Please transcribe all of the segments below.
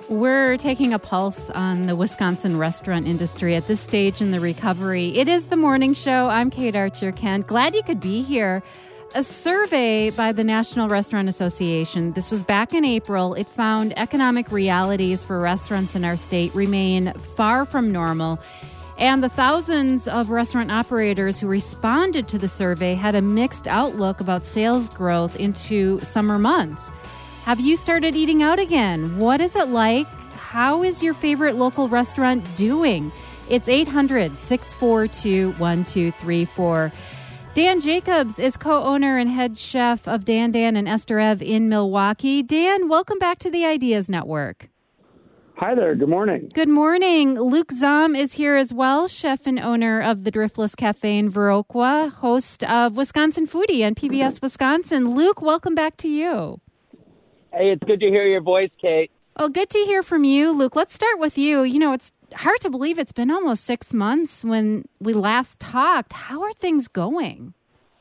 We're taking a pulse on the Wisconsin restaurant industry at this stage in the recovery. It is the morning show. I'm Kate Archer-Kent. Glad you could be here. A survey by the National Restaurant Association, this was back in April, it found economic realities for restaurants in our state remain far from normal. And the thousands of restaurant operators who responded to the survey had a mixed outlook about sales growth into summer months. Have you started eating out again? What is it like? How is your favorite local restaurant doing? It's 800-642-1234. Dan Jacobs is co-owner and head chef of Dan and Esther Ev in Milwaukee. Dan, welcome back to the Ideas Network. Hi there. Good morning. Good morning. Luke Zahm is here as well, chef and owner of the Driftless Cafe in Viroqua, host of Wisconsin Foodie on PBS Wisconsin. Luke, welcome back to you. Hey, it's good to hear your voice, Kate. Oh, good to hear from you, Luke. Let's start with you. You know, it's hard to believe it's been almost 6 months when we last talked. How are things going?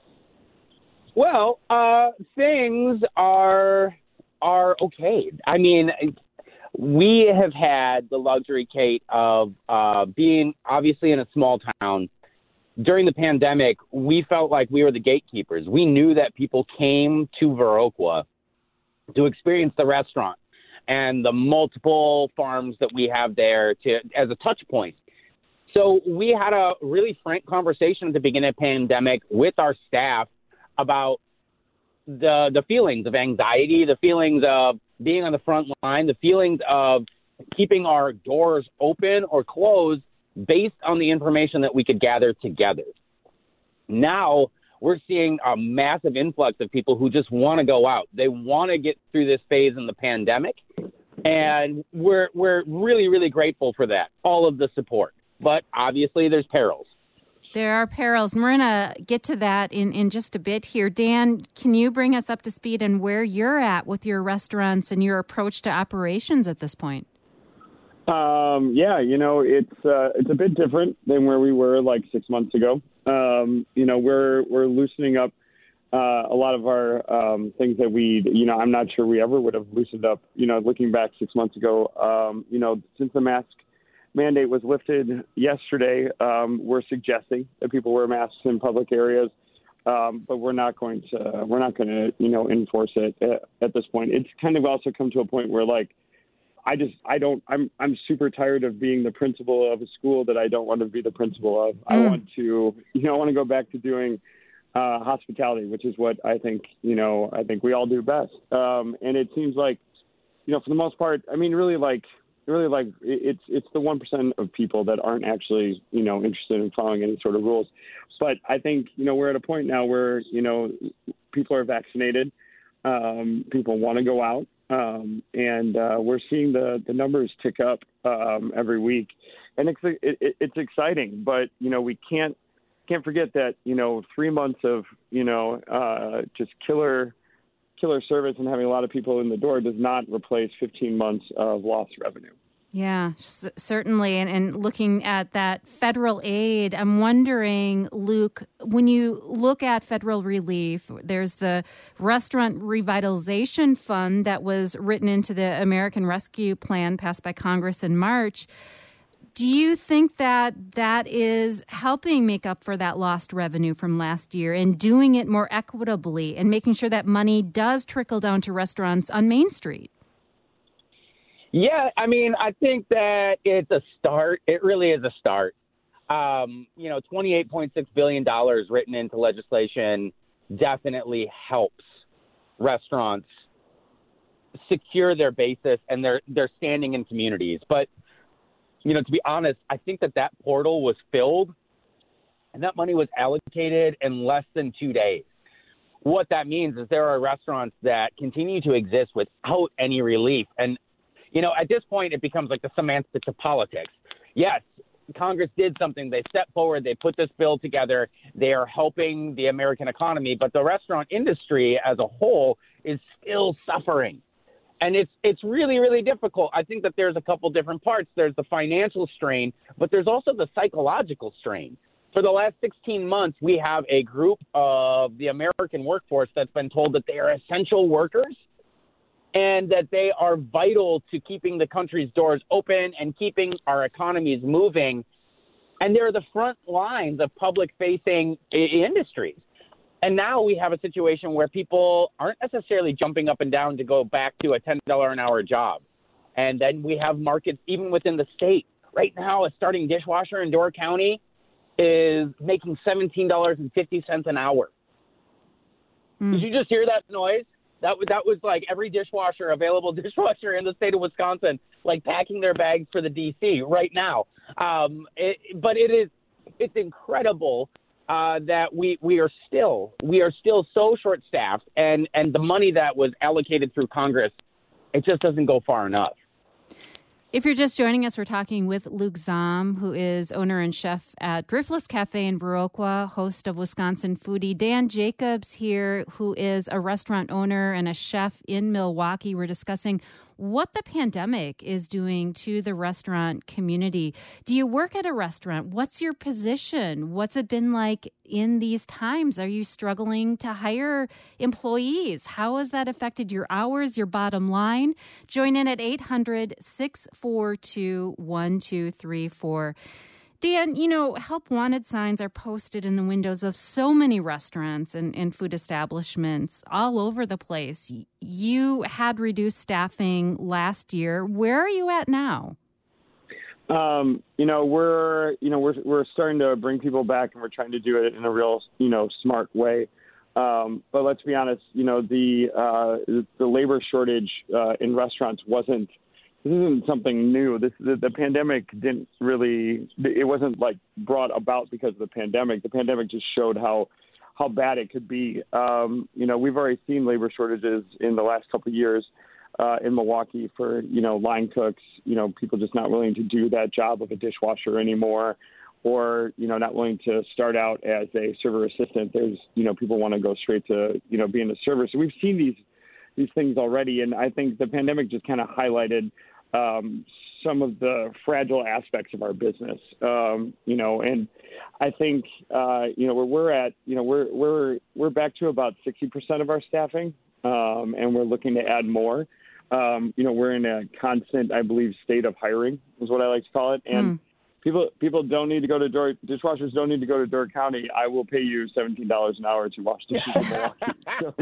Well, things are okay. I mean, we have had the luxury, Kate, of being obviously in a small town. During the pandemic, we felt like we were the gatekeepers. We knew that people came to Viroqua to experience the restaurant and the multiple farms that we have there as a touch point. So we had a really frank conversation at the beginning of the pandemic with our staff about the feelings of anxiety, the feelings of being on the front line, the feelings of keeping our doors open or closed based on the information that we could gather together. Now we're seeing a massive influx of people who just want to go out. They want to get through this phase in the pandemic. And we're really, really grateful for that, all of the support. But obviously there's perils. There are perils. We're going to get to that in just a bit here. Dan, can you bring us up to speed on where you're at with your restaurants and your approach to operations at this point? Yeah, you know, it's a bit different than where we were like 6 months ago. You know, we're loosening up a lot of our things that I'm not sure we ever would have loosened up, you know, looking back 6 months ago. You know, since the mask mandate was lifted yesterday, we're suggesting that people wear masks in public areas, but we're not going to, you know, enforce it at this point. It's kind of also come to a point where, like, I'm super tired of being the principal of a school that I don't want to be the principal of. I want to go back to doing hospitality, which is what I think we all do best. And it seems like, you know, for the most part, I mean, really like it's the 1% of people that aren't actually, you know, interested in following any sort of rules. But I think, you know, we're at a point now where, you know, people are vaccinated. People want to go out. And we're seeing the numbers tick up every week, and it's exciting. But you know, we can't forget that, you know, 3 months of, you know, just killer service and having a lot of people in the door does not replace 15 months of lost revenue. Yeah, certainly. And looking at that federal aid, I'm wondering, Luke, when you look at federal relief, there's the Restaurant Revitalization Fund that was written into the American Rescue Plan passed by Congress in March. Do you think that is helping make up for that lost revenue from last year and doing it more equitably and making sure that money does trickle down to restaurants on Main Street? Yeah, I mean, I think that it's a start. It really is a start. You know, $28.6 billion written into legislation definitely helps restaurants secure their basis and their standing in communities. But, you know, to be honest, I think that portal was filled and that money was allocated in less than 2 days. What that means is there are restaurants that continue to exist without any relief. And you know, at this point, it becomes like the semantics of politics. Yes, Congress did something. They stepped forward. They put this bill together. They are helping the American economy. But the restaurant industry as a whole is still suffering. And it's really, really difficult. I think that there's a couple different parts. There's the financial strain, but there's also the psychological strain. For the last 16 months, we have a group of the American workforce that's been told that they are essential workers. and that they are vital to keeping the country's doors open and keeping our economies moving. And they're the front lines of public-facing industries. And now we have a situation where people aren't necessarily jumping up and down to go back to a $10 an hour job. And then we have markets even within the state. Right now, a starting dishwasher in Door County is making $17.50 an hour. Did you just hear that noise? That was like every available dishwasher in the state of Wisconsin, like packing their bags for the DC right now. But it's incredible that we are still so short-staffed, and the money that was allocated through Congress, it just doesn't go far enough. If you're just joining us, we're talking with Luke Zahm, who is owner and chef at Driftless Cafe in Viroqua, host of Wisconsin Foodie. Dan Jacobs here, who is a restaurant owner and a chef in Milwaukee. We're discussing what the pandemic is doing to the restaurant community. Do you work at a restaurant? What's your position? What's it been like in these times? Are you struggling to hire employees? How has that affected your hours, your bottom line? Join in at 800-642-1234. Dan, help wanted signs are posted in the windows of so many restaurants and food establishments all over the place. You had reduced staffing last year. Where are you at now? We're starting to bring people back, and we're trying to do it in a real, smart way. But let's be honest, the labor shortage in restaurants this isn't something new. The pandemic it wasn't like brought about because of the pandemic. The pandemic just showed how bad it could be. We've already seen labor shortages in the last couple of years in Milwaukee for, line cooks, people just not willing to do that job of a dishwasher anymore, or, not willing to start out as a server assistant. There's, people want to go straight to, being a server. So we've seen these things already. And I think the pandemic just kind of highlighted some of the fragile aspects of our business, and I think, where we're at, we're back to about 60% of our staffing, and we're looking to add more. We're in a constant, I believe, state of hiring is what I like to call it. And people don't need to go to dishwashers don't need to go to Door County. I will pay you $17 an hour to wash dishes in Milwaukee. So,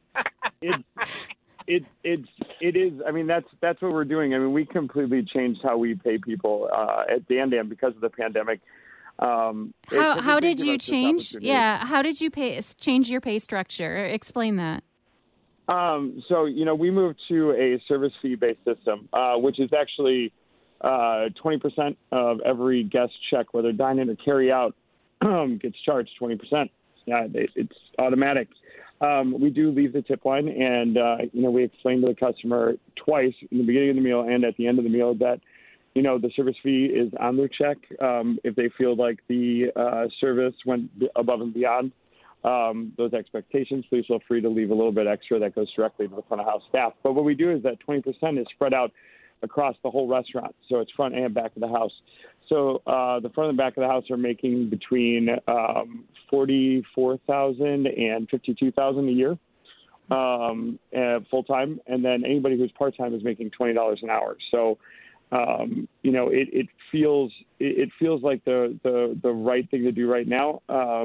it is. I mean, that's what we're doing. I mean, we completely changed how we pay people at Dan Dan because of the pandemic. How did you change? Yeah, how did you change your pay structure? Explain that. So we moved to a service fee based system, which is actually 20% of every guest check, whether dine in or carry out, gets charged 20%. Yeah, it's automatic. We do leave the tip line, and, we explain to the customer twice in the beginning of the meal and at the end of the meal that, the service fee is on their check. If they feel like the service went above and beyond those expectations, please feel free to leave a little bit extra that goes directly to the front of house staff. But what we do is that 20% is spread out across the whole restaurant, so it's front and back of the house. So the front and back of the house are making between $44,000 and $52,000 a year full time, and then anybody who's part time is making $20 an hour. So it feels like the right thing to do right now.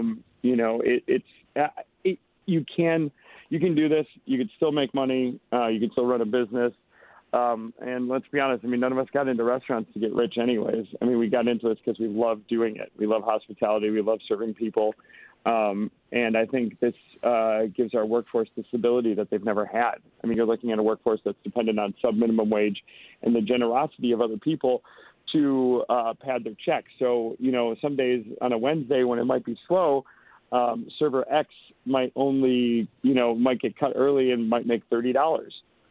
You can do this. You can still make money. You can still run a business. And let's be honest, I mean, none of us got into restaurants to get rich anyways. I mean, we got into this because we love doing it. We love hospitality. We love serving people. And I think this gives our workforce the stability that they've never had. I mean, you're looking at a workforce that's dependent on sub-minimum wage and the generosity of other people to pad their checks. So, some days on a Wednesday when it might be slow, server X might get cut early and might make $30.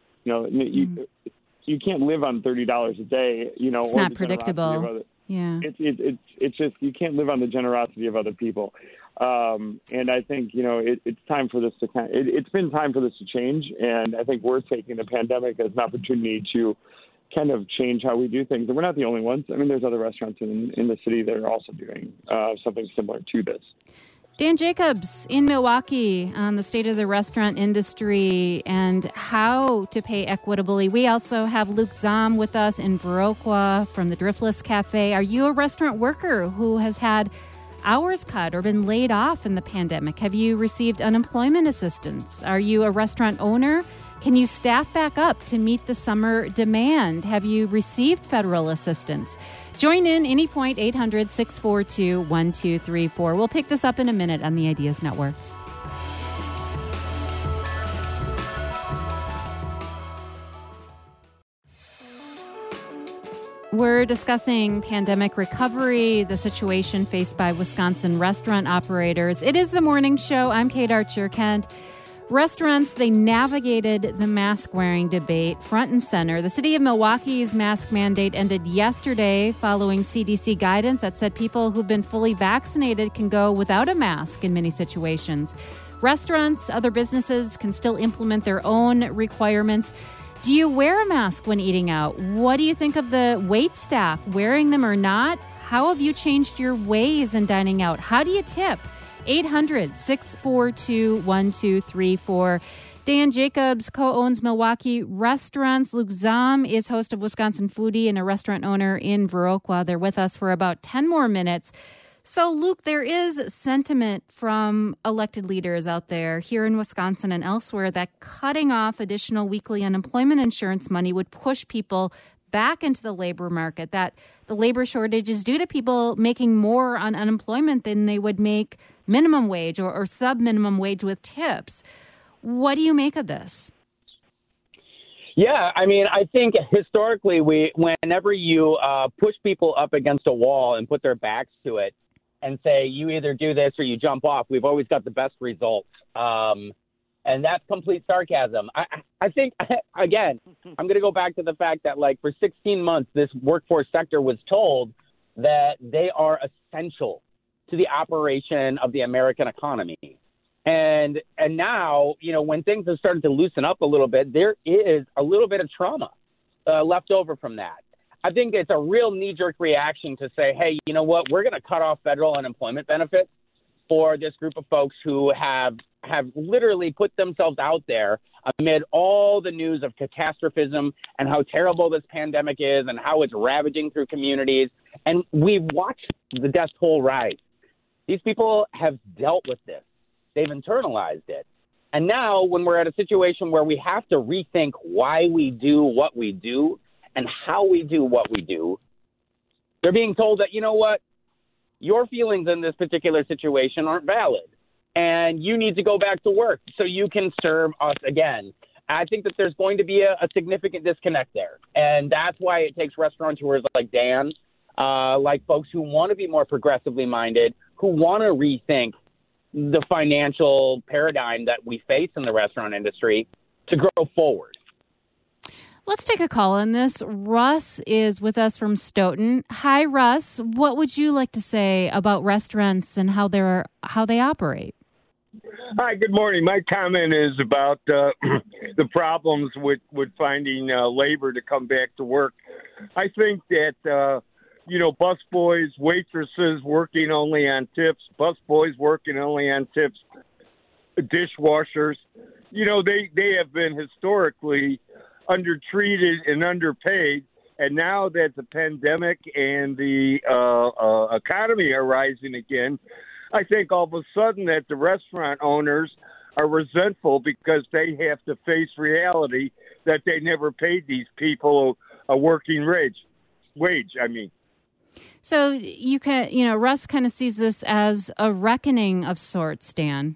You can't live on $30 a day. It's not predictable. Yeah, it's just you can't live on the generosity of other people. And I think it's time for this to it's been time for this to change. And I think we're taking the pandemic as an opportunity to kind of change how we do things. And we're not the only ones. I mean, there's other restaurants in the city that are also doing something similar to this. Dan Jacobs in Milwaukee on the state of the restaurant industry and how to pay equitably. We also have Luke Zahm with us in Viroqua from the Driftless Cafe. Are you a restaurant worker who has had hours cut or been laid off in the pandemic? Have you received unemployment assistance? Are you a restaurant owner? Can you staff back up to meet the summer demand? Have you received federal assistance? Join in any point, 800-642-1234. We'll pick this up in a minute on the Ideas Network. We're discussing pandemic recovery, the situation faced by Wisconsin restaurant operators. It is the morning show. I'm Kate Archer-Kent. Restaurants, they navigated the mask-wearing debate front and center. The city of Milwaukee's mask mandate ended yesterday following CDC guidance that said people who've been fully vaccinated can go without a mask in many situations. Restaurants, other businesses can still implement their own requirements. Do you wear a mask when eating out? What do you think of the wait staff, wearing them or not? How have you changed your ways in dining out? How do you tip? 800-642-1234. Dan Jacobs co-owns Milwaukee Restaurants. Luke Zahm is host of Wisconsin Foodie and a restaurant owner in Viroqua. They're with us for about 10 more minutes. So, Luke, there is sentiment from elected leaders out there here in Wisconsin and elsewhere that cutting off additional weekly unemployment insurance money would push people back into the labor market, that the labor shortage is due to people making more on unemployment than they would make minimum wage or sub-minimum wage with tips. What do you make of this? Yeah, I mean, I think historically, whenever you push people up against a wall and put their backs to it and say, you either do this or you jump off, we've always got the best results. And that's complete sarcasm. I think, again, I'm going to go back to the fact that, like, for 16 months, this workforce sector was told that they are essential to the operation of the American economy. And now, you know, when things have started to loosen up a little bit, there is a little bit of trauma left over from that. I think it's a real knee-jerk reaction to say, hey, you know what, we're going to cut off federal unemployment benefits for this group of folks who have literally put themselves out there amid all the news of catastrophism and how terrible this pandemic is and how it's ravaging through communities. And we've watched the death toll rise. These people have dealt with this. They've internalized it. And now when we're at a situation where we have to rethink why we do what we do and how we do what we do, they're being told that, you know what, your feelings in this particular situation aren't valid. And you need to go back to work so you can serve us again. I think that there's going to be a significant disconnect there. And that's why it takes restaurateurs like Dan, like folks who want to be more progressively minded, who want to rethink the financial paradigm that we face in the restaurant industry to grow forward. Let's take a call on this. Russ is with us from Stoughton. Hi, Russ. What would you like to say about restaurants and how they operate? Hi, good morning. My comment is about the problems with finding labor to come back to work. I think that, busboys, waitresses working only on tips, busboys working only on tips, dishwashers, they have been historically undertreated and underpaid. And now that the pandemic and the economy are rising again, I think all of a sudden that the restaurant owners are resentful because they have to face reality that they never paid these people a working wage. So you can, Russ kind of sees this as a reckoning of sorts, Dan.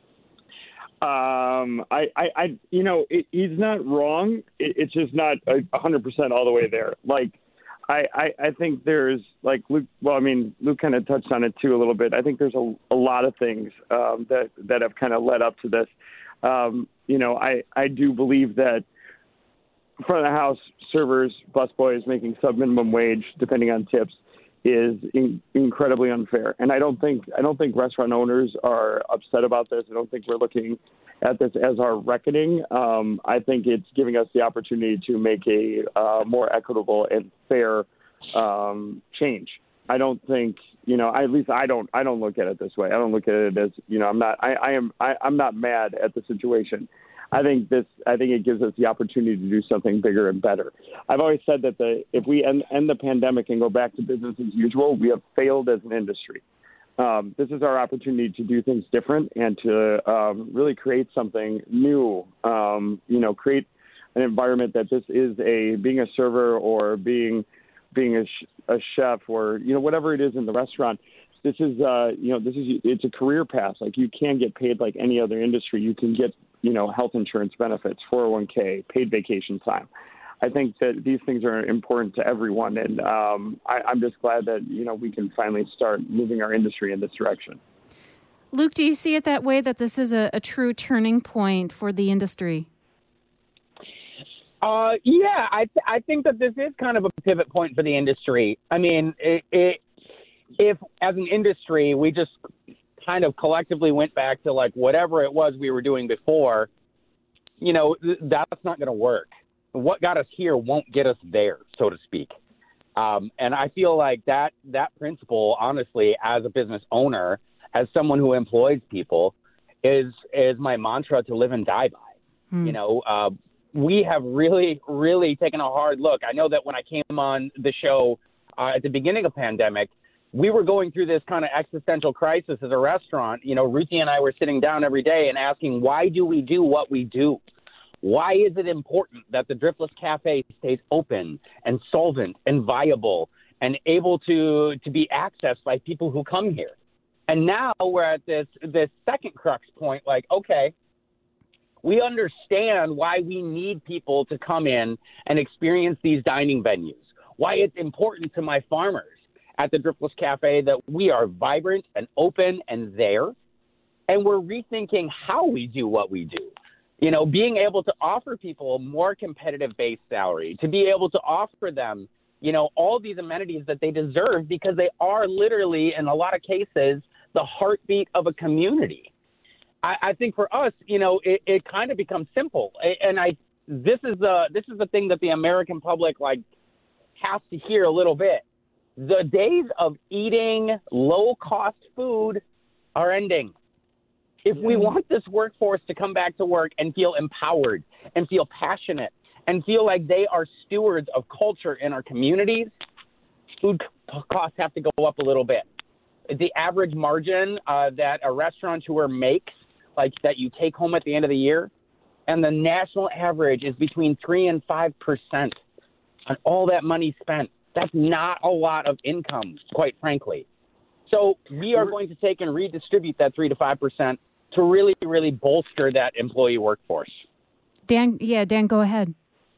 He's not wrong. It's just not 100% all the way there. I think there's Luke kind of touched on it too a little bit. I think there's a lot of things that have kind of led up to this. I do believe that front of the house servers, busboys making sub-minimum wage, depending on tips, is incredibly unfair. And I don't think restaurant owners are upset about this. I don't think we're looking at this as our reckoning. I think it's giving us the opportunity to make a more equitable and fair change. I don't think, at least I don't look at it this way. I don't look at it as, I'm not mad at the situation. I think it gives us the opportunity to do something bigger and better. I've always said that if we end the pandemic and go back to business as usual, we have failed as an industry. This is our opportunity to do things different and to really create something new. Create an environment that this is being a server or being a chef or whatever it is in the restaurant. It's a career path. Like, you can get paid like any other industry. You can get health insurance benefits, 401k, paid vacation time. I think that these things are important to everyone, and I'm just glad that we can finally start moving our industry in this direction. Luke, do you see it that way, that this is a true turning point for the industry? Yeah, I think that this is kind of a pivot point for the industry. I mean, if as an industry we just kind of collectively went back to like whatever it was we were doing before, that's not going to work. What got us here won't get us there, so to speak. And I feel like that principle, honestly, as a business owner, as someone who employs people, is my mantra to live and die by. We have really, really taken a hard look. I know that when I came on the show at the beginning of pandemic, we were going through this kind of existential crisis as a restaurant. Ruthie and I were sitting down every day and asking, why do we do what we do? Why is it important that the Driftless Cafe stays open and solvent and viable and able to be accessed by people who come here? And now we're at this second crux point, like, okay, we understand why we need people to come in and experience these dining venues, why it's important to my farmers at the Driftless Cafe that we are vibrant and open and there. And we're rethinking how we do what we do. Being able to offer people a more competitive base salary, to be able to offer them, all these amenities that they deserve, because they are literally, in a lot of cases, the heartbeat of a community. I think for us, it kind of becomes simple. And this is the thing that the American public has to hear a little bit. The days of eating low-cost food are ending. If we want this workforce to come back to work and feel empowered and feel passionate and feel like they are stewards of culture in our communities, food costs have to go up a little bit. The average margin that a restaurateur makes, like that you take home at the end of the year, and the national average is between 3 and 5% on all that money spent. That's not a lot of income, quite frankly. So we are going to take and redistribute that 3 to 5% to really, really bolster that employee workforce. Dan, go ahead.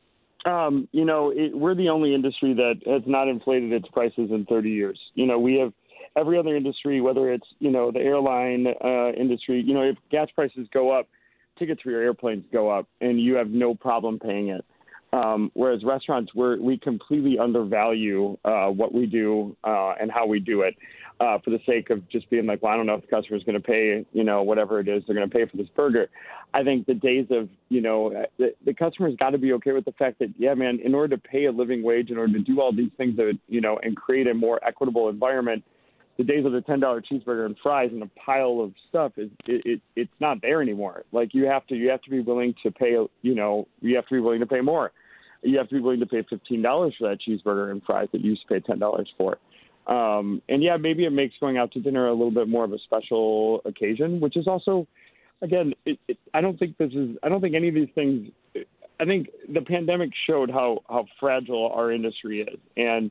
We're the only industry that has not inflated its prices in 30 years. We have every other industry, whether it's, the airline industry, if gas prices go up, tickets for your airplanes go up, and you have no problem paying it. Whereas restaurants, we completely undervalue what we do and how we do it for the sake of just being like, well, I don't know if the customer's going to pay, whatever it is they're going to pay for this burger. I think the days of, the customer's got to be okay with the fact that, yeah, man, in order to pay a living wage, in order to do all these things that, and create a more equitable environment, the days of the $10 cheeseburger and fries and a pile of stuff it's not there anymore. Like you have to be willing to pay, you have to be willing to pay more. You have to be willing to pay $15 for that cheeseburger and fries that you used to pay $10 for. And yeah, maybe it makes going out to dinner a little bit more of a special occasion, which is also, again, I don't think any of these things, I think the pandemic showed how fragile our industry is. And,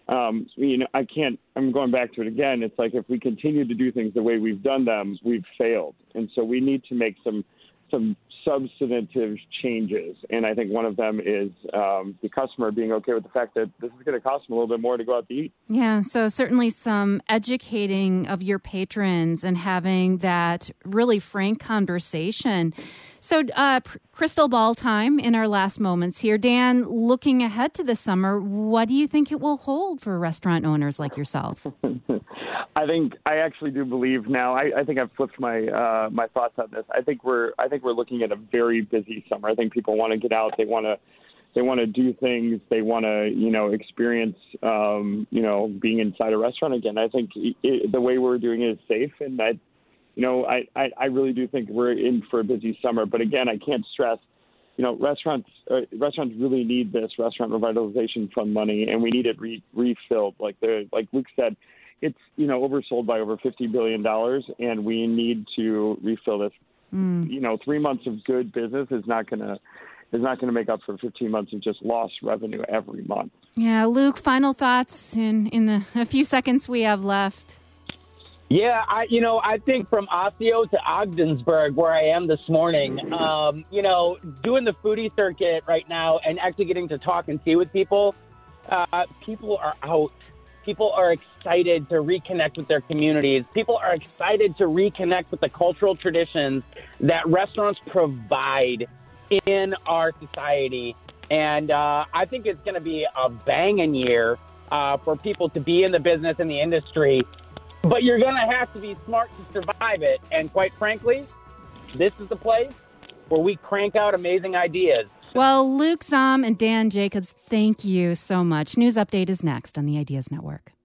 I'm going back to it again. It's like if we continue to do things the way we've done them, we've failed. And so we need to make some substantive changes. And I think one of them is the customer being okay with the fact that this is going to cost them a little bit more to go out to eat. Yeah, so certainly some educating of your patrons and having that really frank conversation. So crystal ball time in our last moments here. Dan, looking ahead to the summer, what do you think it will hold for restaurant owners like yourself? I actually do believe now. I think I've flipped my my thoughts on this. I think we're looking at a very busy summer. I think people want to get out. They want to, to do things. They want to, experience, being inside a restaurant again. I think the way we're doing it is safe, and that, I really do think we're in for a busy summer. But again, I can't stress, restaurants really need this restaurant revitalization fund money, and we need it refilled. Like Luke said, it's oversold by over $50 billion, and we need to refill this. 3 months of good business is not going to make up for 15 months of just lost revenue every month. Yeah, Luke, final thoughts in the few seconds we have left. Yeah, I think from Osseo to Ogdensburg, where I am this morning, doing the foodie circuit right now and actually getting to talk and see with people, people are out. People are excited to reconnect with their communities. People are excited to reconnect with the cultural traditions that restaurants provide in our society. And I think it's going to be a banging year for people to be in the business and the industry. But you're going to have to be smart to survive it. And quite frankly, this is the place where we crank out amazing ideas. Well, Luke Zahm and Dan Jacobs, thank you so much. News Update is next on the Ideas Network.